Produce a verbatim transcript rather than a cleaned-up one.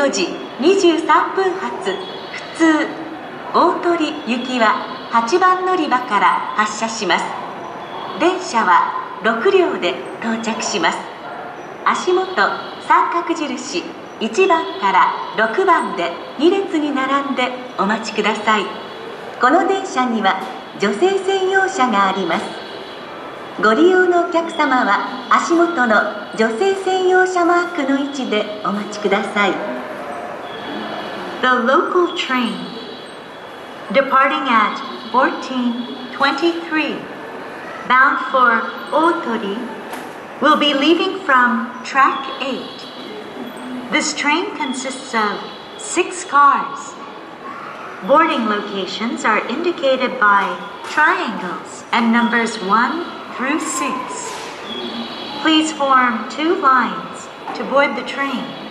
よじにじゅうさんぷん発普通大鳥行きははちばん乗り場から発車します。電車はろくりょうで到着します。足元三角印いちばんからろくばんでにれつに並んでお待ちください。この電車には女性専用車があります。ご利用のお客様は足元の女性専用車マークの位置でお待ちください。 The local train departing at fourteen twenty-three bound for Otori will be leaving from track eight. This train consists of six cars. Boarding locations are indicated by triangles and numbers one through six. Please form two lines to board the train.